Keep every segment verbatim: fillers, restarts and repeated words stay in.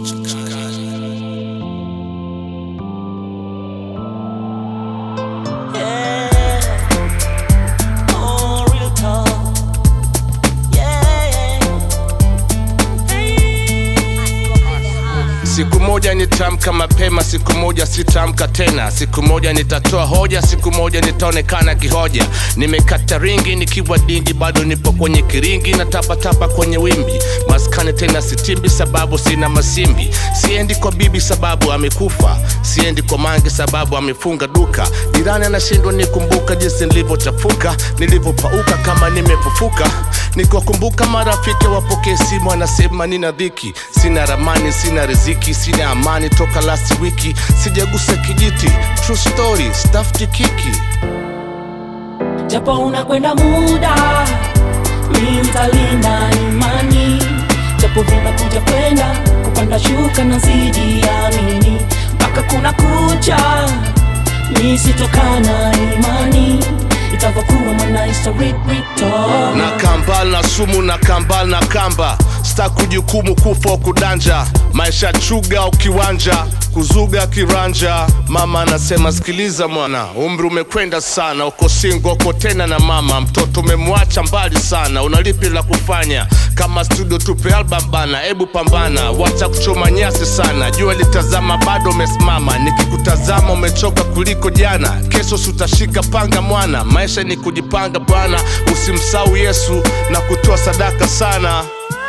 Siku moja nitamka mapema, siku moja sitamka tena. Siku moja nitatoa hoja, siku moja nitaonekana kihoja. Nimekata ringi nikiwa dingi, bado nipo kwenye kiringi na tapa tapa kwenye wimbi. Maskani tena sitimbi sababu sina masimbi. Siendi kwa bibi sababu amekufa, siendi kwa mange sababu amefunga duka. Jirani anashindwa nikumbuka jinsi nilivyochafuka, nilivyopauka kama nimefufuka. Nikuwakumbuka marafiki wapokee simu, anasema nina dhiki. Sina ramani, sina riziki, sina amani toka last wiki. Sijagusa kijiti, true story, stuff tikiki. Japo unakwenda muda, mimi nitalinda imani. Japo vinakuja kwenda, kupanda shuka na zidi amini. Mpaka kuna kucha, mimi sitokana imani. Itavokuwa mwana historic return. Na kambal na sumu na kambal na kamba. Sta kujukumu kufa kudanja. Maisha chuga ukiwanja, kuzuga kiranja. Mama anasema sikiliza mwana, umri umekwenda sana. Uko single uko tena na mama, mtoto umemwacha mbali sana. Unalipi la kufanya, kama studio tupe album bana. Ebu pambana, wacha kuchoma nyasi sana. Jua litazama bado umesimama. Nikikutazama umechoka kuliko jana. Kesho sutashika panga mwana. Maisha ni kujipanga bwana. Usimsahau Yesu na kutoa sadaka sana.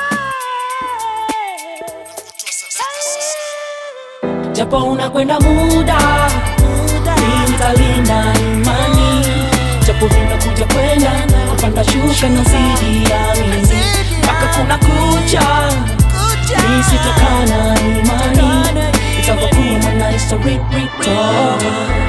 Japo unakwenda muda, mimi nitalinda imani. Japo vinakuja kwenda, kupanda shuka na zidi amini. Mpaka kuna kucha, mimi sitokana imani. Itavokuwa mwana historic return.